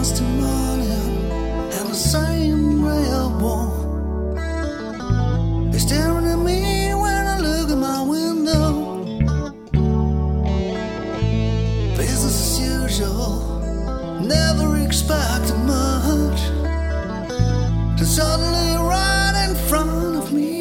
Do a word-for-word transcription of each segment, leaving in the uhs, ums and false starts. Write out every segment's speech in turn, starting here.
Wednesday morning and the same ray of warmth is staring at me when I look at my window. Business as usual, never expected much, then suddenly right in front of me,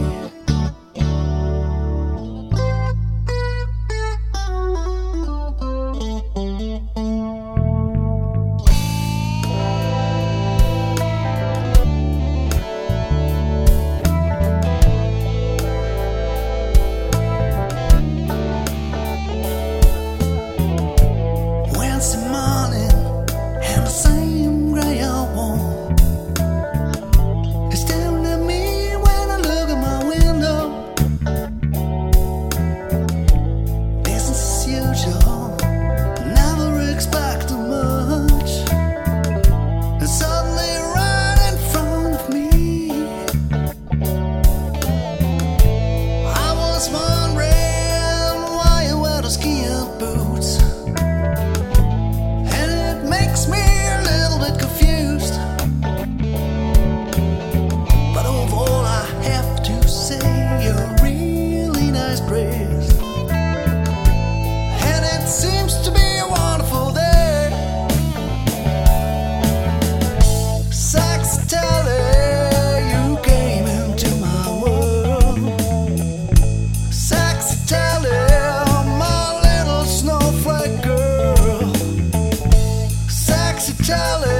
Wednesday morning and the same gray old wall is staring at me when I look at my window. Business as usual, never expected much, and suddenly right in front of me, I was wondering why you wear those ski-up boots. Makes me a little bit confused, but of all I have to say, you're a really nice dress, and it seems to be a wonderful day. Saxitally, you came into my world. Saxitally, my little snowflake girl. Saxitally,